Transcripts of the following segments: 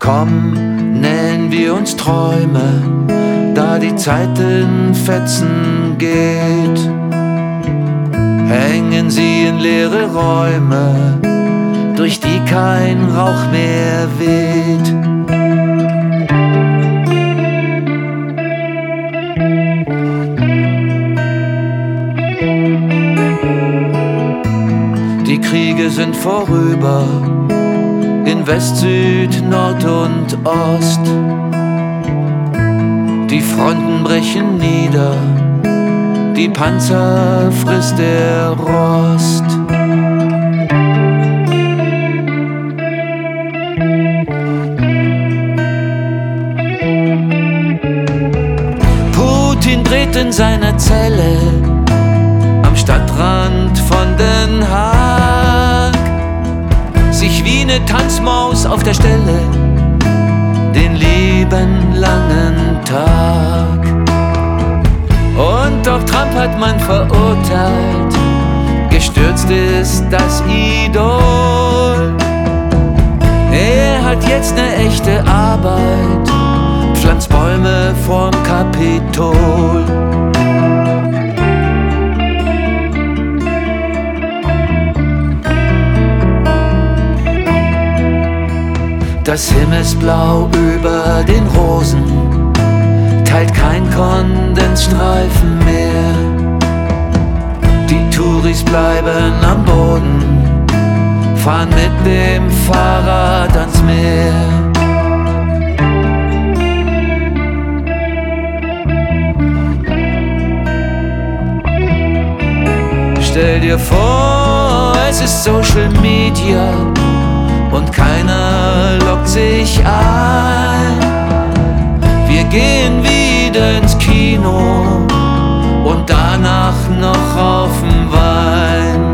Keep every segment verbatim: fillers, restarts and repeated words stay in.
Komm, nähen wir uns Träume, da die Zeit in Fetzen geht. Hängen sie in leere Räume, durch die kein Rauch mehr weht. Die Kriege sind vorüber, in West, Süd, Nord und Ost. Die Fronten brechen nieder, die Panzer frisst der Rost. Putin dreht in seiner Zelle am Stadtrand von Den Haag sich wie ne Tanzmaus auf der Stelle den lieben langen Tag. Und auch Trump hat man verurteilt, gestürzt ist das Idol. Er hat jetzt ne echte Arbeit, pflanzt Bäume vorm Kapitol. Das Himmelsblau über den Rosen teilt kein Kondensstreifen mehr. Die Touris bleiben am Boden, fahren mit dem Fahrrad ans Meer. Stell dir vor, es ist Social Media und keiner lockt sich ein. Wir gehen wieder ins Kino und danach noch auf'n Wein.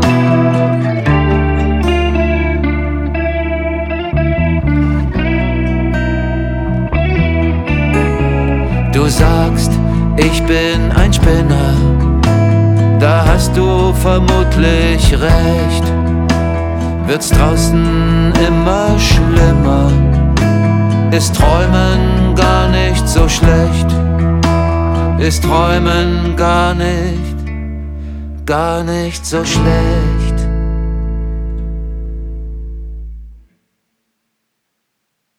Du sagst, ich bin ein Spinner, da hast du vermutlich recht. Wird's draußen immer schlimmer, ist Träumen gar nicht so schlecht, ist Träumen gar nicht, gar nicht so schlecht.